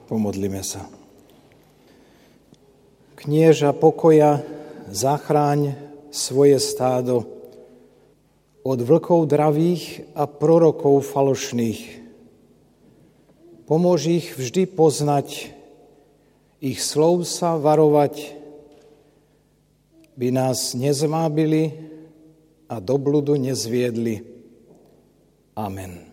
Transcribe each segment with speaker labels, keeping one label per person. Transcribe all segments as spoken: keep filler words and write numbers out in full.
Speaker 1: Pomodlíme sa. Knieža pokoja, zachráň svoje stádo od vlkov dravých a prorokov falošných. Pomôž ich vždy poznať, ich slov sa varovať, by nás nezmábili a do bludu nezviedli. Amen.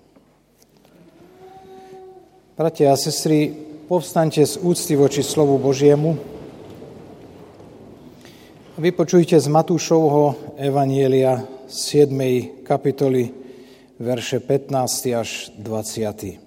Speaker 1: Bratia a sestry, povstaňte z úcty voči slovu Božiemu a vypočujte z Matúšovho evanjelia siedmej kapitoly, verše pätnásty až dvadsiaty.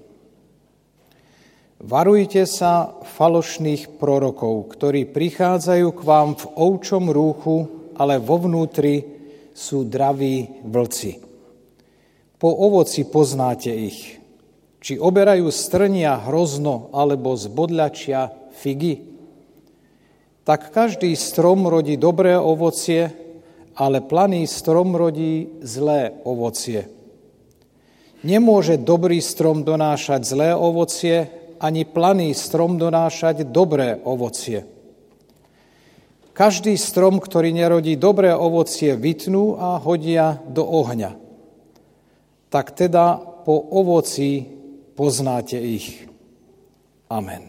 Speaker 1: Varujte sa falošných prorokov, ktorí prichádzajú k vám v ovčom rúchu, ale vo vnútri sú draví vlci. Po ovoci poznáte ich, či oberajú z trnia hrozno alebo z bodľačia figy. Tak každý strom rodí dobré ovocie, ale planý strom rodí zlé ovocie. Nemôže dobrý strom donášať zlé ovocie, ani planý strom donášať dobré ovocie. Každý strom, ktorý nerodí dobré ovocie, vytnú a hodia do ohňa. Tak teda po ovoci poznáte ich. Amen.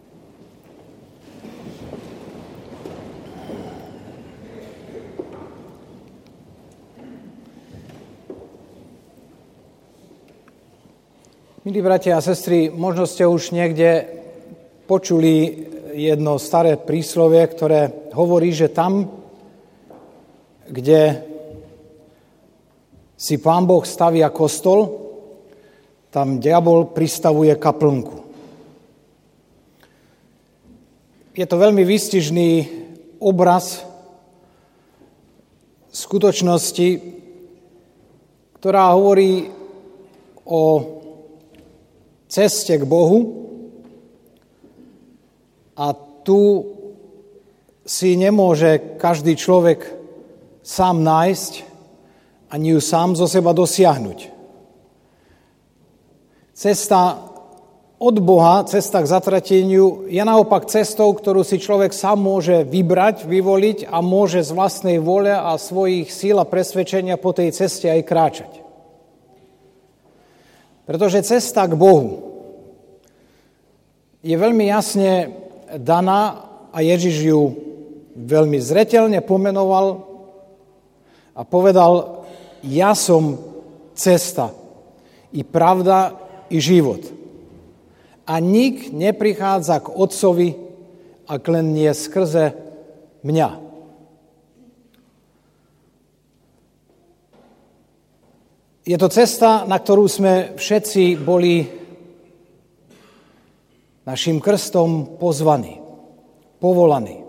Speaker 1: Milí bratia a sestry, možno ste už niekde počuli jedno staré príslovie, ktoré hovorí, že tam, kde si Pán Boh stavia kostol, tam diabol pristavuje kaplnku. Je to veľmi výstižný obraz skutočnosti, ktorá hovorí o ceste k Bohu a tu si nemôže každý človek sám nájsť ani ju sám zo seba dosiahnuť. Cesta od Boha, cesta k zatrateniu je naopak cestou, ktorú si človek sám môže vybrať, vyvoliť a môže z vlastnej vôle a svojich síl a presvedčenia po tej ceste aj kráčať. Pretože cesta k Bohu je veľmi jasne daná a Ježiš ju veľmi zreteľne pomenoval a povedal: ja som cesta i pravda i život. A nik neprichádza k Otcovi, ak len nie skrze mňa. Je to cesta, na ktorú sme všetci boli našim krstom pozvaní, povolaní.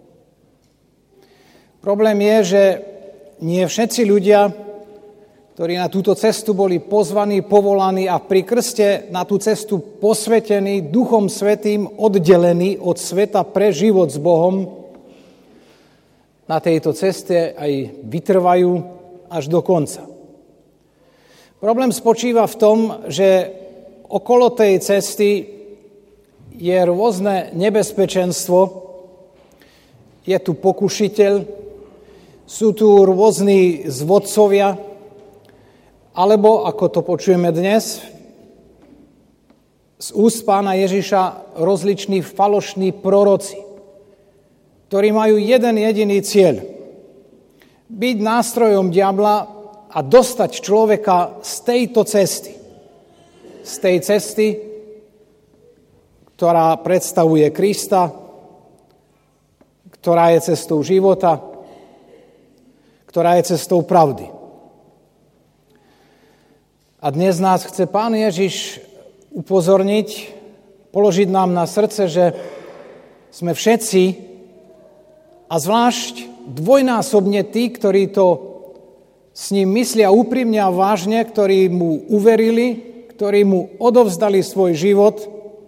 Speaker 1: Problém je, že nie všetci ľudia, ktorí na túto cestu boli pozvaní, povolaní a pri krste na tú cestu posvetení, Duchom Svätým oddelení od sveta pre život s Bohom, na tejto ceste aj vytrvajú až do konca. Problém spočíva v tom, že okolo tej cesty je rôzne nebezpečenstvo, je tu pokušiteľ, sú tu rôzni zvodcovia, alebo, ako to počujeme dnes, z úst Pána Ježiša rozliční falošní proroci, ktorí majú jeden jediný cieľ. Byť nástrojom diabla a dostať človeka z tejto cesty. Z tej cesty, ktorá predstavuje Krista, ktorá je cestou života, ktorá je cestou pravdy. A dnes nás chce Pán Ježiš upozorniť, položiť nám na srdce, že sme všetci, a zvlášť dvojnásobne tí, ktorí to s ním myslia úprimne a vážne, ktorí mu uverili, ktorí mu odovzdali svoj život,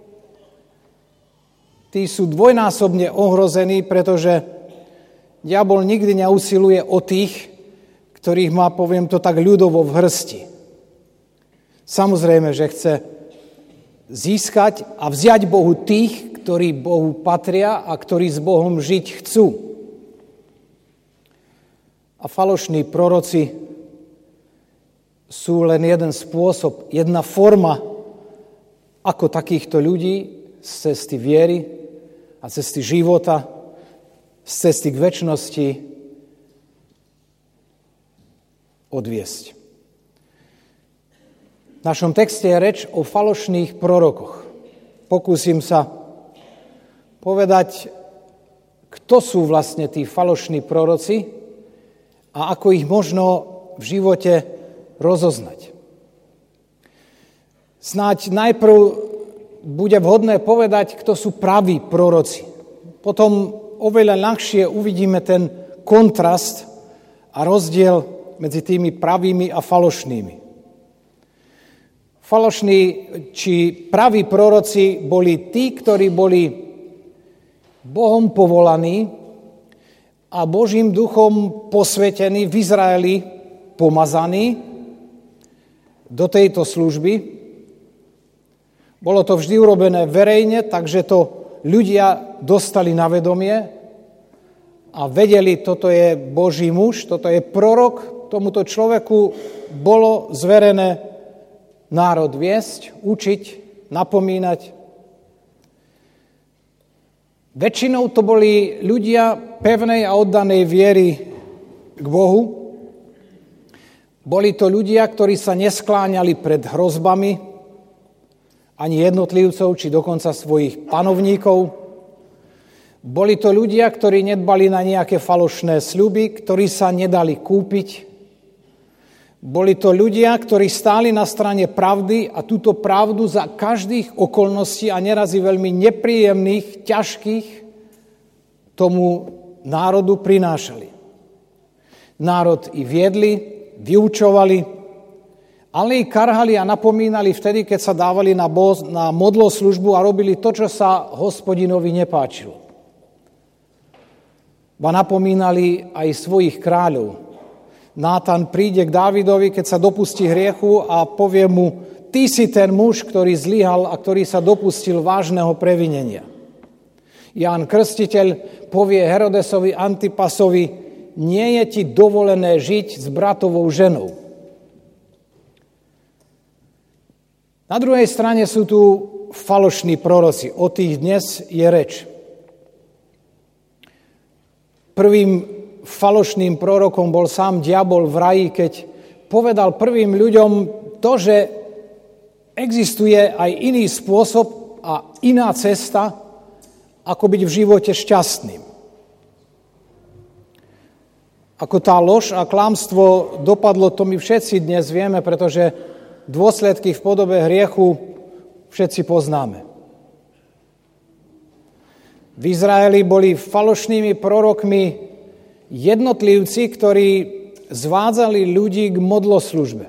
Speaker 1: tí sú dvojnásobne ohrození, pretože diabol nikdy neusiluje o tých, ktorých má, poviem to tak ľudovo, v hrsti. Samozrejme, že chce získať a vziať Bohu tých, ktorí Bohu patria a ktorí s Bohom žiť chcú. A falošní proroci sú len jeden spôsob, jedna forma, ako takýchto ľudí z cesty viery a cesty života, z cesty k večnosti odviesť. V našom texte je reč o falošných prorokoch. Pokúsim sa povedať, kto sú vlastne tí falošní proroci a ako ich možno v živote rozoznať. Snáď najprv bude vhodné povedať, kto sú praví proroci. Potom oveľa ľahšie uvidíme ten kontrast a rozdiel medzi tými pravými a falošnými. Falošní či praví proroci boli tí, ktorí boli Bohom povolaní a Božím duchom posvetení v Izraeli, pomazaní do tejto služby. Bolo to vždy urobené verejne, takže to ľudia dostali na vedomie a vedeli, toto je Boží muž, toto je prorok, tomuto človeku bolo zverené národ viesť, učiť, napomínať. Väčšinou to boli ľudia pevnej a oddanej viery k Bohu. Boli to ľudia, ktorí sa neskláňali pred hrozbami ani jednotlivcov, či dokonca svojich panovníkov. Boli to ľudia, ktorí nedbali na nejaké falošné sľuby, ktorí sa nedali kúpiť. Boli to ľudia, ktorí stáli na strane pravdy a túto pravdu za každých okolností a neraz i veľmi nepríjemných, ťažkých tomu národu prinášali. Národ i viedli, vyučovali, ale i karhali a napomínali vtedy, keď sa dávali na, bo- na modloslužbu a robili to, čo sa Hospodinovi nepáčilo. Ba napomínali aj svojich kráľov. Nátan príde k Dávidovi, keď sa dopustí hriechu a povie mu, ty si ten muž, ktorý zlyhal a ktorý sa dopustil vážneho previnenia. Ján Krstiteľ povie Herodesovi Antipasovi, nie je ti dovolené žiť s bratovou ženou. Na druhej strane sú tu falošní proroci. O tých dnes je reč. Prvým falošným prorokom bol sám diabol v raji, keď povedal prvým ľuďom to, že existuje aj iný spôsob a iná cesta, ako byť v živote šťastným. Ako tá lož a klamstvo dopadlo, to my všetci dnes vieme, pretože dôsledky v podobe hriechu všetci poznáme. V Izraeli boli falošnými prorokmi jednotlivci, ktorí zvádzali ľudí k modloslužbe.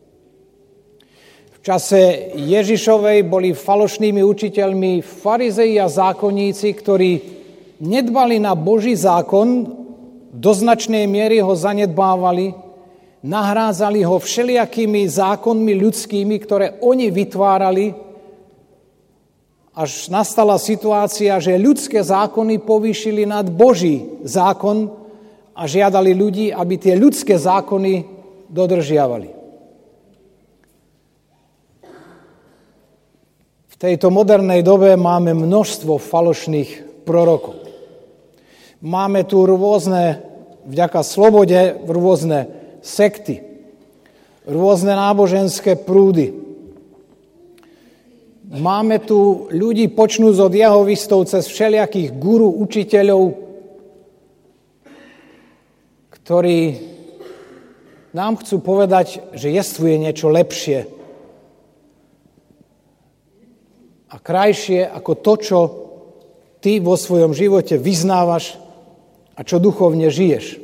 Speaker 1: V čase Ježišovej boli falošnými učiteľmi farizei a zákonníci, ktorí nedbali na Boží zákon, do značnej miery ho zanedbávali, nahrázali ho všelijakými zákonmi ľudskými, ktoré oni vytvárali, až nastala situácia, že ľudské zákony povýšili nad Boží zákon a žiadali ľudí, aby tie ľudské zákony dodržiavali. V tejto modernej dobe máme množstvo falošných prorokov. Máme tu rôzne, vďaka slobode, rôzne sekty, rôzne náboženské prúdy. Máme tu ľudí počnúc od jehovistov cez všelijakých guru, učiteľov, ktorí nám chcú povedať, že jestvuje niečo lepšie a krajšie ako to, čo ty vo svojom živote vyznávaš a čo duchovne žiješ.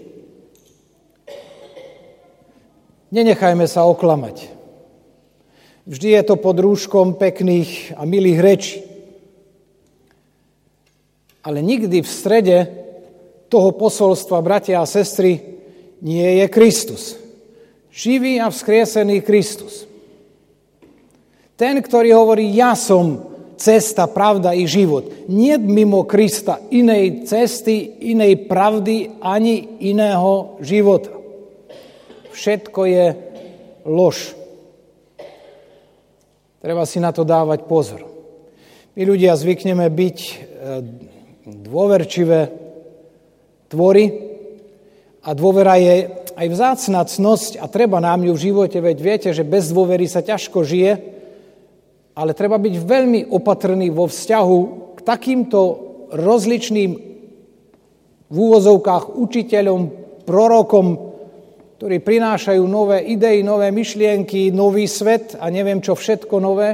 Speaker 1: Nenechajme sa oklamať. Vždy je to pod rúškom pekných a milých rečí. Ale nikdy v strede toho posolstva, bratia a sestry, nie je Kristus. Živý a vzkriesený Kristus. Ten, ktorý hovorí, ja som cesta, pravda i život. Nie mimo Krista inej cesty, inej pravdy, ani iného života. Všetko je lož. Treba si na to dávať pozor. My ľudia zvykneme byť dôverčivé tvory a dôvera je aj vzácna cnosť a treba nám ju v živote, veď viete, že bez dôvery sa ťažko žije, ale treba byť veľmi opatrný vo vzťahu k takýmto rozličným v úvozovkách učiteľom, prorokom, ktorí prinášajú nové idei, nové myšlienky, nový svet a neviem čo všetko nové.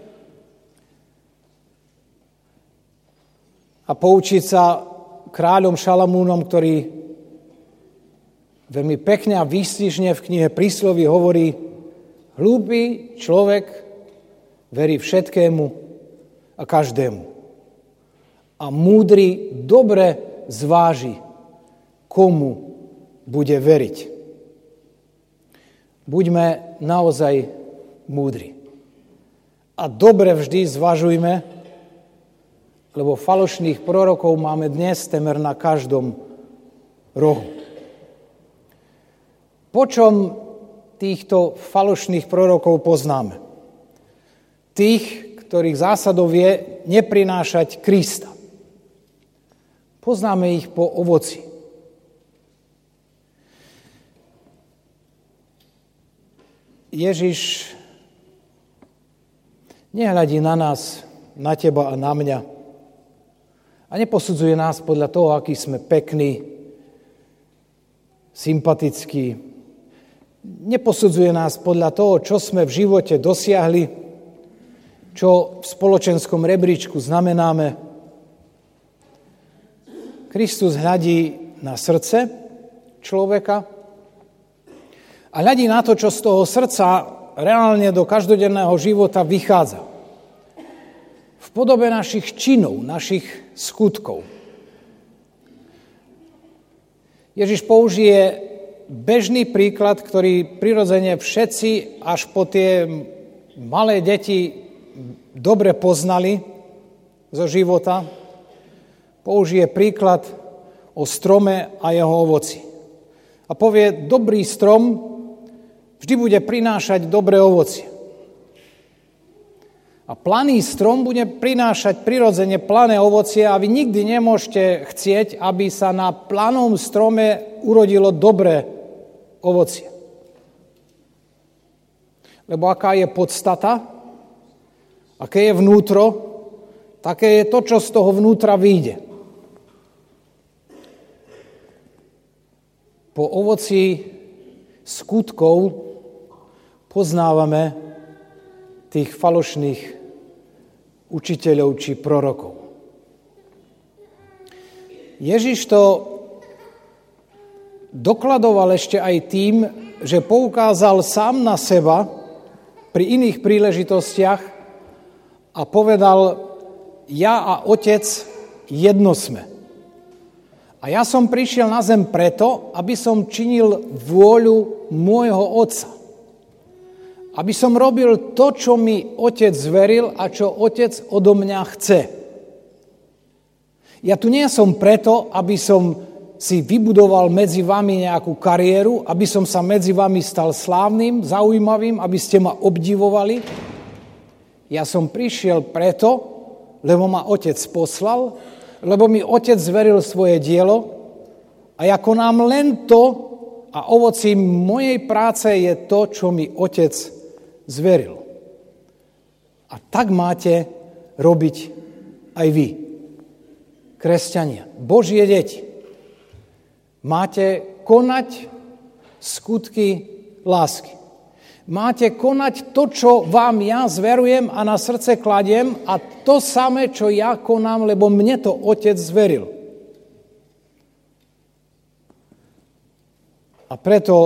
Speaker 1: A poučiť sa kráľom Šalamúnom, ktorý veľmi pekne a výstižne v knihe Prísloví hovorí, hlúpy človek verí všetkému a každému. A múdry dobre zváži, komu bude veriť. Buďme naozaj múdri. A dobre vždy zvažujme, lebo falošných prorokov máme dnes temer na každom rohu. Po čom týchto falošných prorokov poznáme? Tých, ktorých zásadou je neprinášať Krista. Poznáme ich po ovoci. Ježiš nehľadí na nás, na teba a na mňa a neposudzuje nás podľa toho, aký sme pekní, sympatickí. Neposudzuje nás podľa toho, čo sme v živote dosiahli, čo v spoločenskom rebríčku znamenáme. Kristus hľadí na srdce človeka a hľadí na to, čo z toho srdca reálne do každodenného života vychádza. V podobe našich činov, našich skutkov. Ježiš použije bežný príklad, ktorý prirodzene všetci až po tie malé deti dobre poznali zo života, použije príklad o strome a jeho ovoci. A povie, dobrý strom vždy bude prinášať dobré ovocie. A planý strom bude prinášať prirodzene plané ovocie a vy nikdy nemôžete chcieť, aby sa na planom strome urodilo dobré ovocie. Lebo aká je podstata, aké je vnútro, také je to, čo z toho vnútra vyjde. Po ovoci skutkov poznávame tých falošných učiteľov či prorokov. Ježiš to dokladoval ešte aj tým, že poukázal sám na seba pri iných príležitostiach a povedal, ja a Otec jedno sme. A ja som prišiel na zem preto, aby som činil vôľu môjho Otca. Aby som robil to, čo mi Otec zveril a čo Otec odo mňa chce. Ja tu nie som preto, aby som si vybudoval medzi vami nejakú kariéru, aby som sa medzi vami stal slávnym, zaujímavým, aby ste ma obdivovali. Ja som prišiel preto, lebo ma Otec poslal, lebo mi Otec zveril svoje dielo a ja konám len to a ovocím mojej práce je to, čo mi Otec zveril. A tak máte robiť aj vy, kresťania, Božie deti. Máte konať skutky lásky. Máte konať to, čo vám ja zverujem a na srdce kladiem a to samé, čo ja konám, lebo mne to Otec zveril. A preto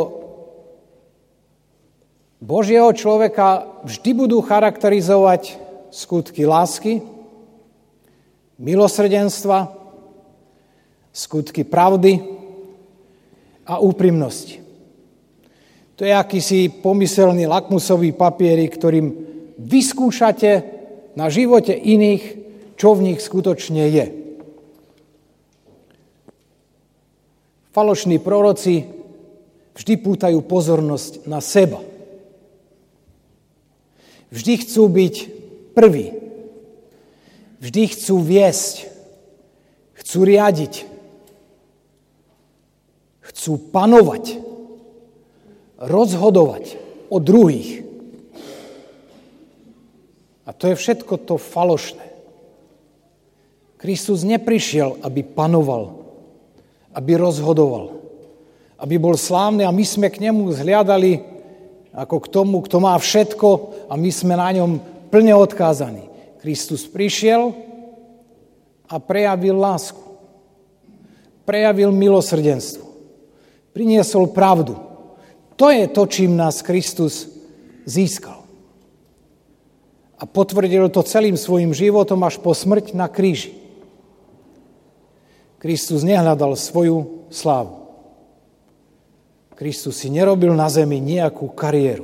Speaker 1: Božieho človeka vždy budú charakterizovať skutky lásky, milosrdenstva, skutky pravdy a úprimnosti. To je akýsi pomyselný lakmusový papierik, ktorým vyskúšate na živote iných, čo v nich skutočne je. Falošní proroci vždy pútajú pozornosť na seba. Vždy chcú byť prví. Vždy chcú viesť. Chcú riadiť. Chcú panovať. Rozhodovať o druhých. A to je všetko to falošné. Kristus neprišiel, aby panoval, aby rozhodoval, aby bol slávny a my sme k nemu zhliadali ako k tomu, kto má všetko a my sme na ňom plne odkázaní. Kristus prišiel a prejavil lásku. Prejavil milosrdenstvo. Priniesol pravdu. To je to, čím nás Kristus získal. A potvrdil to celým svojim životom až po smrť na kríži. Kristus nehľadal svoju slávu. Kristus si nerobil na zemi nejakú kariéru.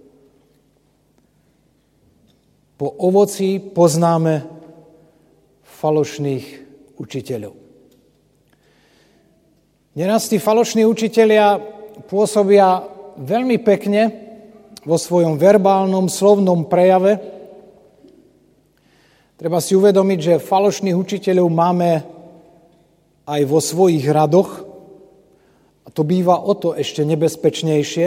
Speaker 1: Po ovoci poznáme falošných učiteľov. Neraz tí falošní učitelia pôsobia veľmi pekne vo svojom verbálnom, slovnom prejave. Treba si uvedomiť, že falošných učiteľov máme aj vo svojich radoch. A to býva o to ešte nebezpečnejšie,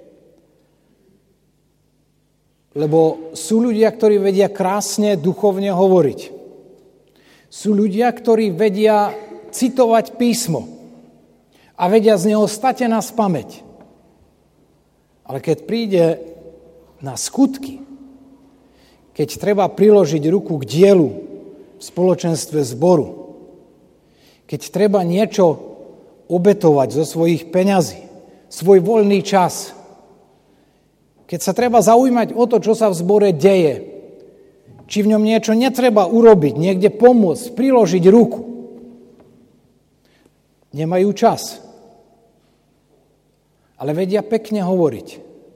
Speaker 1: lebo sú ľudia, ktorí vedia krásne duchovne hovoriť. Sú ľudia, ktorí vedia citovať písmo a vedia z neho statená spamäť. Ale keď príde na skutky, keď treba priložiť ruku k dielu v spoločenstve zboru, keď treba niečo obetovať zo svojich peňazí, svoj voľný čas, keď sa treba zaujímať o to, čo sa v zbore deje, či v ňom niečo netreba urobiť, niekde pomôcť, priložiť ruku, nemajú čas. Ale vedia pekne hovoriť.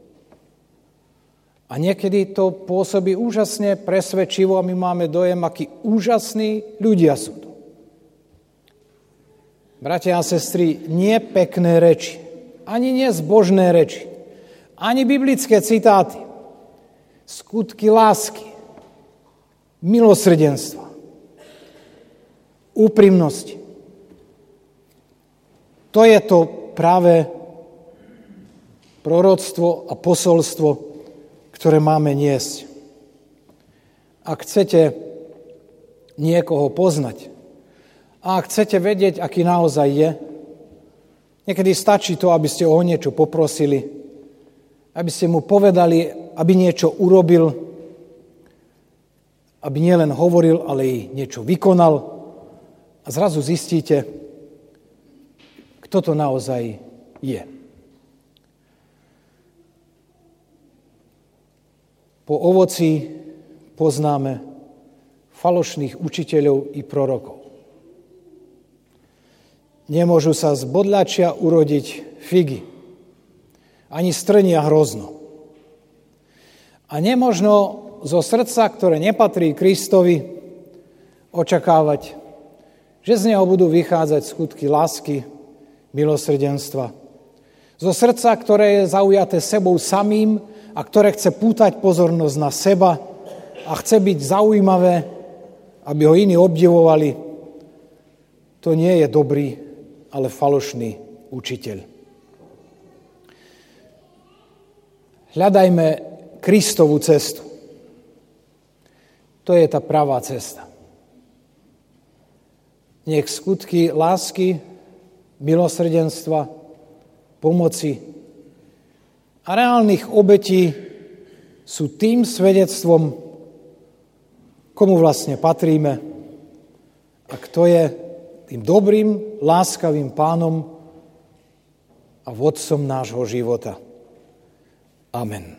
Speaker 1: A niekedy to pôsobí úžasne presvedčivo a my máme dojem, akí úžasní ľudia sú to. Bratia a sestry, nie pekné reči, ani nie zbožné reči, ani biblické citáty, skutky lásky, milosrdenstva, úprimnosti. To je to práve proroctvo a posolstvo, ktoré máme niesť. Ak chcete niekoho poznať, a ak chcete vedieť, aký naozaj je, niekedy stačí to, aby ste ho o niečo poprosili, aby ste mu povedali, aby niečo urobil, aby nielen hovoril, ale i niečo vykonal a zrazu zistíte, kto to naozaj je. Po ovoci poznáme falošných učiteľov i prorokov. Nemôžu sa z bodľačia urodiť figy, ani strnia hrozno. A nemožno zo srdca, ktoré nepatrí Kristovi, očakávať, že z neho budú vychádzať skutky lásky, milosrdenstva. Zo srdca, ktoré je zaujaté sebou samým a ktoré chce pútať pozornosť na seba a chce byť zaujímavé, aby ho iní obdivovali, to nie je dobrý, ale falošný učiteľ. Hľadajme Kristovu cestu. To je tá pravá cesta. Nech skutky lásky, milosrdenstva, pomoci a reálnych obetí sú tým svedectvom, komu vlastne patríme a kto je tým dobrým, láskavým pánom a vodcom nášho života. Amen.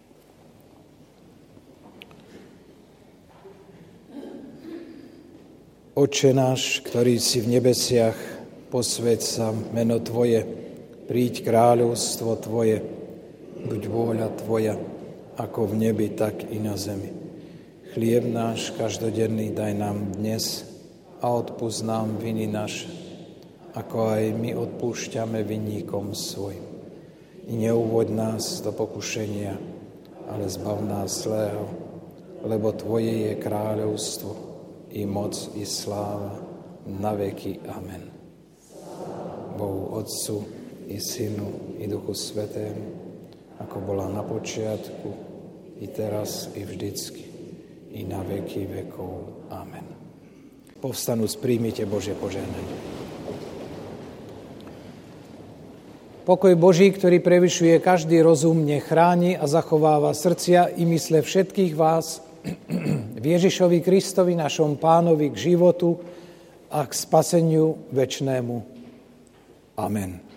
Speaker 1: Otče náš, ktorý si v nebesiach, posväť sa meno Tvoje, príď kráľovstvo Tvoje, buď vôľa Tvoja,
Speaker 2: ako v nebi, tak i na zemi. Chlieb náš každodenný daj nám dnes a odpusť nám viny naše, ako aj my odpúšťame vinníkom svojim. I neuvoď nás do pokušenia, ale zbav nás zlého, lebo Tvoje je kráľovstvo, i moc, i sláva, na veky. Amen. Bohu Otcu, i Synu, i Duchu Svätému, ako bola na počiatku, i teraz, i vždycky, i na veky vekov. Amen. Povstanúc, príjmite Božie požehnanie. Pokoj Boží, ktorý prevyšuje každý rozum, nech chráni a zachováva srdcia i mysle všetkých vás v Ježišovi Kristovi, našom Pánovi, k životu a k spaseniu večnému. Amen.